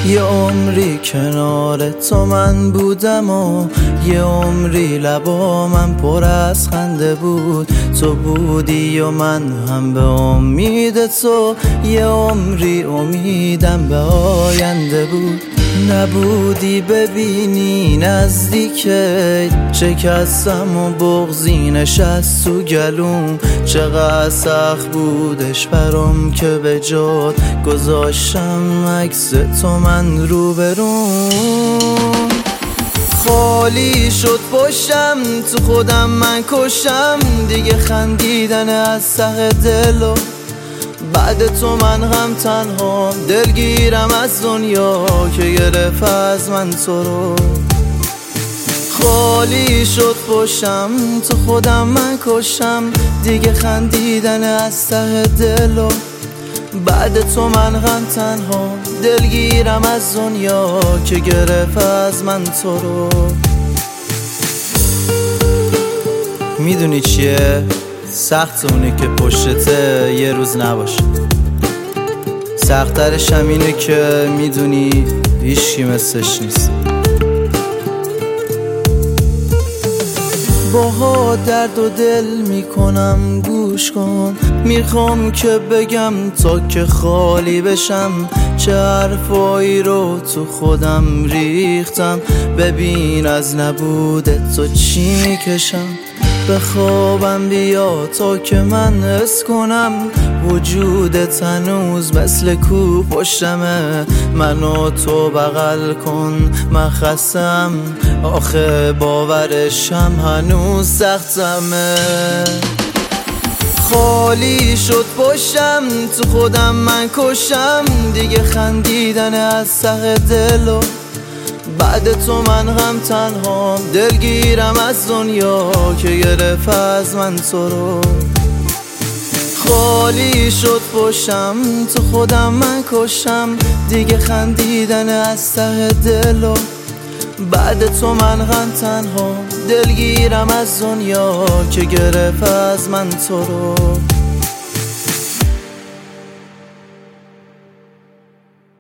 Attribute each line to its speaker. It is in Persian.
Speaker 1: یه عمری کنار تو من بودم و یه عمری لبا من پر از خنده بود. تو بودی و من هم به امید تو، یه عمری امیدم به آینده بود. نبودی ببینی نزدیکت، شکستم و بغضی نشست تو گلوم. چقدر سخت بودش برام که به جات گذاشتم عکس تو من روبروم. خالی شد پشتم، تو خودم من کشم دیگه. خندیدن از ته دل و بعد تو من هم تنها، دلگیرم از دنیا که گرفت از من تو رو. خالی شد پشتم، تو خودم من کشم دیگه. خندیدن از ته دل و بعد تو من هم تنها، دلگیرم از دنیا که گرفت از من تو رو. میدونی چیه؟ سخت اونه که پشتته یه روز نباشه. سخت‌ترش هم اینه که میدونی هیچکی مثلش نیست. باها درد و دل میکنم گوش کن، میخوام که بگم تا که خالی بشم. چه حرفایی رو تو خودم ریختم، ببین از نبود تو چی میکشم. به خوابم بیا تا که من حس کنم وجودت هنوز مثل کو پشتمه. منو تو بغل کن من خستم، آخه باورشم هنوز سختمه. خالی شد پشتم، تو خودم من کشم دیگه. خندیدن از ته دل و بعد تو من هم تنها، دلگیرم از دنیا که گرفت از من تو رو. خالی شد پشتم، تو خودم من کشم دیگه. خندیدن از ته دل و بعد تو من هم تنها، دلگیرم از دنیا که گرفت از من تو رو.